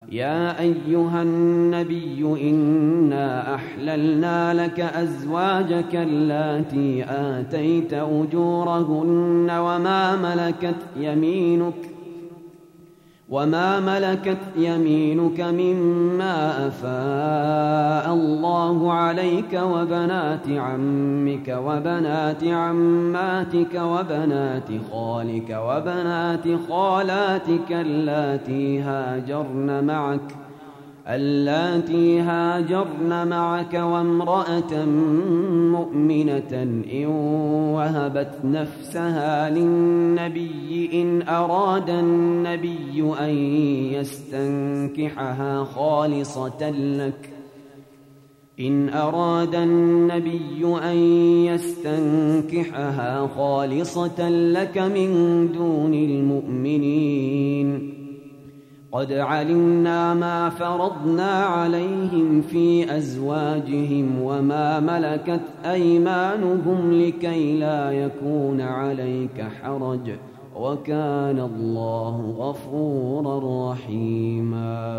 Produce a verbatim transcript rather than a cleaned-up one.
يا أيها النبي إنا أحللنا لك أزواجك اللاتي آتيت أجورهن وما ملكت يمينك وما ملكت يمينك مما أفاء الله عليك وبنات عمك وبنات عماتك وبنات خالك وبنات خالاتك اللاتي هاجرن معك اللاتي هاجرن معك وامرأة مؤمنة إن وهبت نفسها للنبي إن أراد النبي أن يستنكحها خالصة لك إن أراد النبي أن يستنكحها خالصة لك من دون المؤمنين قد علمنا ما فرضنا عليهم في أزواجهم وما ملكت أيمانهم لكي لا يكون عليك حرج وكان الله غفورا رحيما.